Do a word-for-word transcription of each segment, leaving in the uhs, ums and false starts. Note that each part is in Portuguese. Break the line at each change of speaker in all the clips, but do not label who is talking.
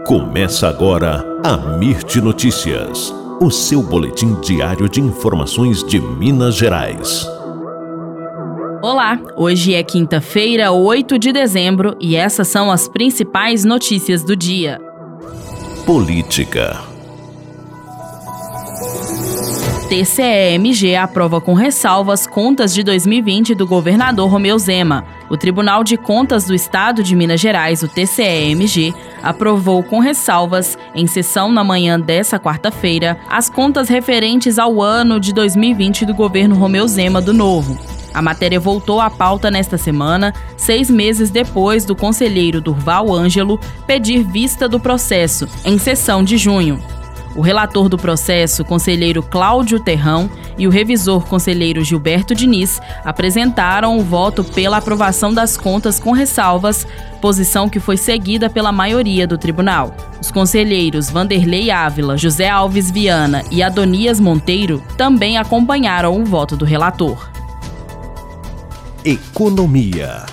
Começa agora a Mirte Notícias, o seu boletim diário de informações de Minas Gerais.
Olá, hoje é quinta-feira, oito de dezembro, e essas são as principais notícias do dia.
Política.
T C E M G aprova com ressalvas contas de dois mil e vinte do governador Romeu Zema. O Tribunal de Contas do Estado de Minas Gerais, o T C E M G, aprovou com ressalvas, em sessão na manhã dessa quarta-feira, as contas referentes ao ano de dois mil e vinte do governo Romeu Zema do Novo. A matéria voltou à pauta nesta semana, seis meses depois do conselheiro Durval Ângelo pedir vista do processo, em sessão de junho. O relator do processo, conselheiro Cláudio Terrão, e o revisor, conselheiro Gilberto Diniz, apresentaram o voto pela aprovação das contas com ressalvas, posição que foi seguida pela maioria do tribunal. Os conselheiros Vanderlei Ávila, José Alves Viana e Adonias Monteiro também acompanharam o voto do relator.
Economia.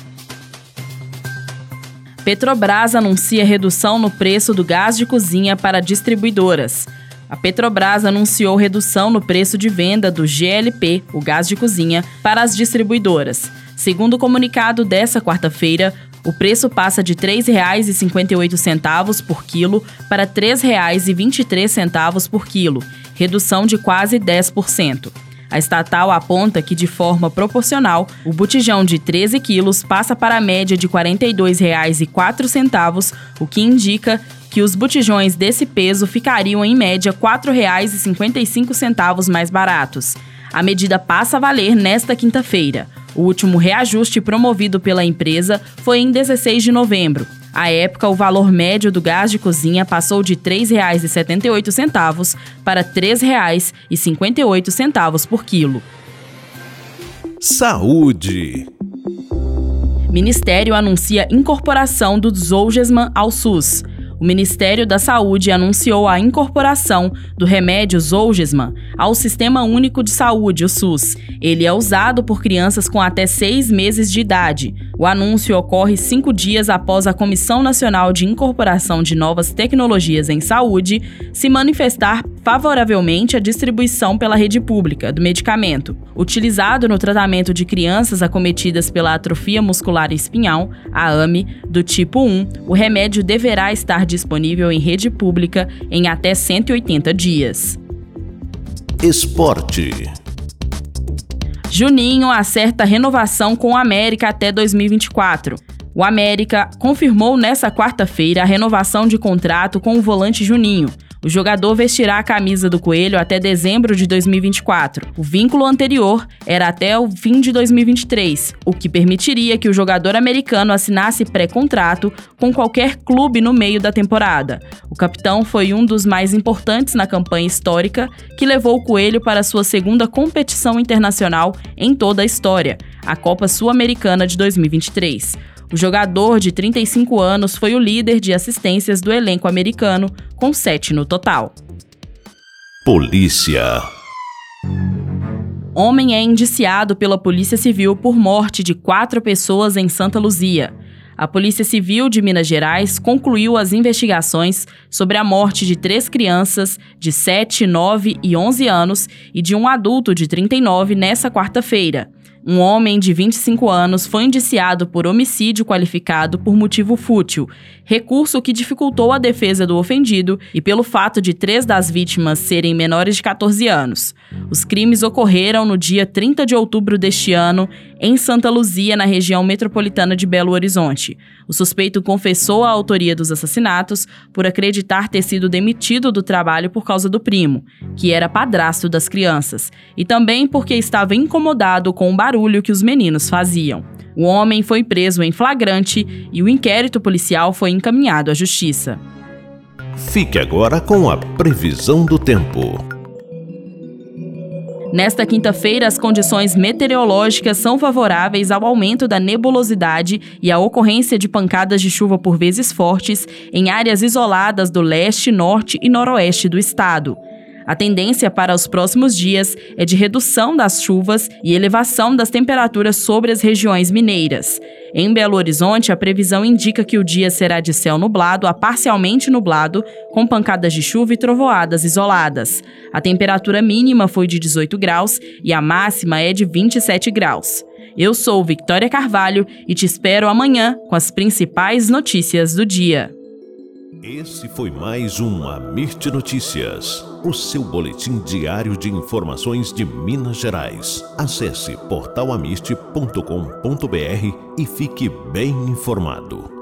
Petrobras anuncia redução no preço do gás de cozinha para distribuidoras. A Petrobras anunciou redução no preço de venda do G L P, o gás de cozinha, para as distribuidoras. Segundo o comunicado dessa quarta-feira, o preço passa de três reais e cinquenta e oito centavos por quilo para três reais e vinte e três centavos por quilo, redução de quase dez por cento. A estatal aponta que, de forma proporcional, o botijão de treze quilos passa para a média de quarenta e dois reais e quatro centavos, o que indica que os botijões desse peso ficariam, em média, quatro reais e cinquenta e cinco centavos mais baratos. A medida passa a valer nesta quinta-feira. O último reajuste promovido pela empresa foi em dezesseis de novembro. À época, o valor médio do gás de cozinha passou de três reais e setenta e oito centavos para três reais e cinquenta e oito centavos por quilo.
Saúde.
Ministério anuncia incorporação do Zolgensma ao SUS. O Ministério da Saúde anunciou a incorporação do remédio Zolgensma ao Sistema Único de Saúde, o SUS. Ele é usado por crianças com até seis meses de idade. O anúncio ocorre cinco dias após a Comissão Nacional de Incorporação de Novas Tecnologias em Saúde se manifestar favoravelmente à distribuição pela rede pública do medicamento. Utilizado no tratamento de crianças acometidas pela atrofia muscular espinhal, a A M E, do tipo um, o remédio deverá estar disponível em rede pública em até cento e oitenta dias.
Esporte.
Juninho acerta renovação com o América até dois mil e vinte e quatro. O América confirmou nesta quarta-feira a renovação de contrato com o volante Juninho. O jogador vestirá a camisa do Coelho até dezembro de dois mil e vinte e quatro. O vínculo anterior era até o fim de dois mil e vinte e três, o que permitiria que o jogador americano assinasse pré-contrato com qualquer clube no meio da temporada. O capitão foi um dos mais importantes na campanha histórica que levou o Coelho para sua segunda competição internacional em toda a história, a Copa Sul-Americana de dois mil e vinte e três. O jogador de trinta e cinco anos foi o líder de assistências do elenco americano, com sete no total.
Polícia.
Homem é indiciado pela Polícia Civil por morte de quatro pessoas em Santa Luzia. A Polícia Civil de Minas Gerais concluiu as investigações sobre a morte de três crianças de sete, nove e onze anos e de um adulto de trinta e nove nesta quarta-feira. Um homem de vinte e cinco anos foi indiciado por homicídio qualificado por motivo fútil, recurso que dificultou a defesa do ofendido e pelo fato de três das vítimas serem menores de catorze anos. Os crimes ocorreram no dia trinta de outubro deste ano, em Santa Luzia, na região metropolitana de Belo Horizonte. O suspeito confessou a autoria dos assassinatos por acreditar ter sido demitido do trabalho por causa do primo, que era padrasto das crianças, e também porque estava incomodado com o barulho que os meninos faziam. O homem foi preso em flagrante e o inquérito policial foi encaminhado à justiça.
Fique agora com a previsão do tempo.
Nesta quinta-feira, as condições meteorológicas são favoráveis ao aumento da nebulosidade e à ocorrência de pancadas de chuva por vezes fortes em áreas isoladas do leste, norte e noroeste do estado. A tendência para os próximos dias é de redução das chuvas e elevação das temperaturas sobre as regiões mineiras. Em Belo Horizonte, a previsão indica que o dia será de céu nublado a parcialmente nublado, com pancadas de chuva e trovoadas isoladas. A temperatura mínima foi de dezoito graus e a máxima é de vinte e sete graus. Eu sou Victoria Carvalho e te espero amanhã com as principais notícias do dia.
Esse foi mais um Amirte Notícias, o seu boletim diário de informações de Minas Gerais. Acesse portal amirte ponto com ponto br e fique bem informado.